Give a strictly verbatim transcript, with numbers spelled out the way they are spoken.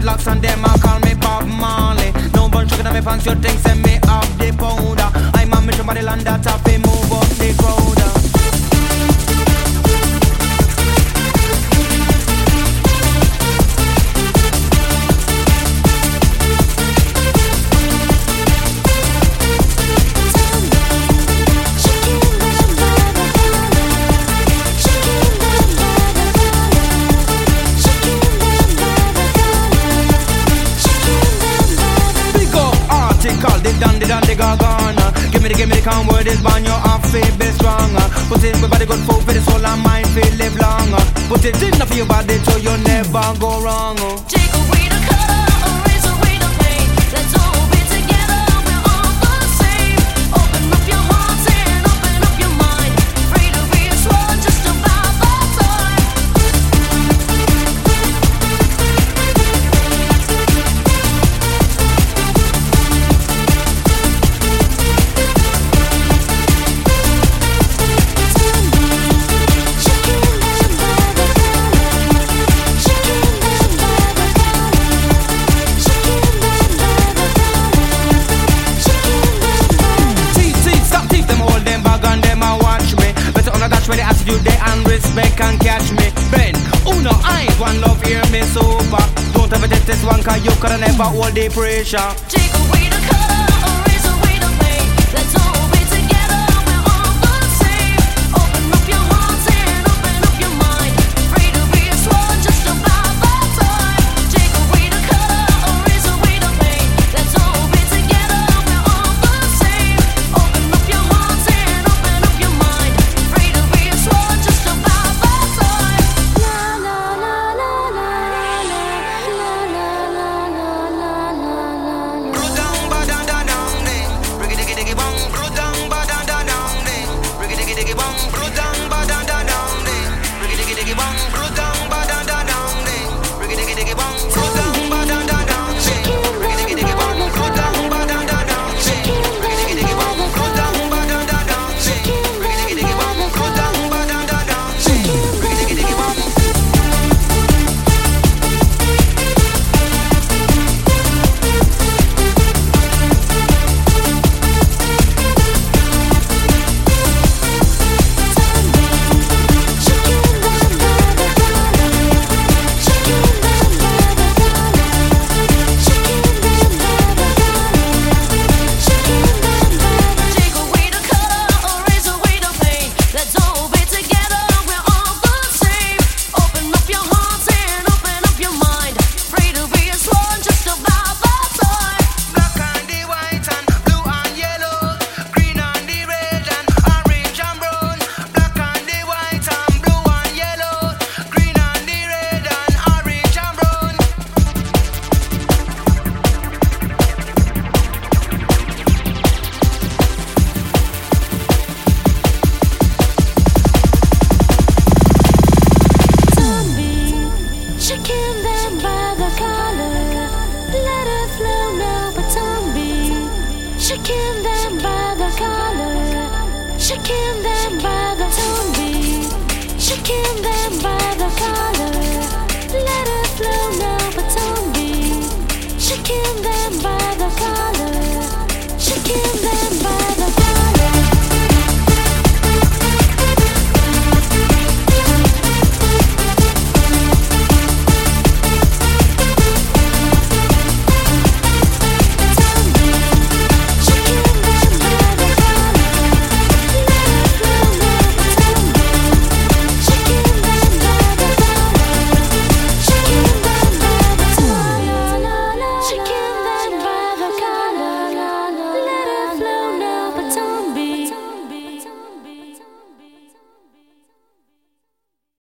dreadlocks and them I call me Bob Marley. No bunch sugar on me pants, you think send me up the powder. I'm a mission body land that I fi move up the crowd. Call the done, the done, the gargana. Give me the, give me the calm word is born, your off feel be stronger. Put it with body good food for the soul and mind feel live longer. Put it in for your body so you never go wrong. Take away the color, erase away the pain. Let's all be together, we're all the same. Open up your hearts and open up your mind. Free to be as one, just about the time. When they ask you they and respect and catch me. Ben, uno eyes, one love hear me super. Don't ever test this one cause you coulda never hold the pressure. Take away the color.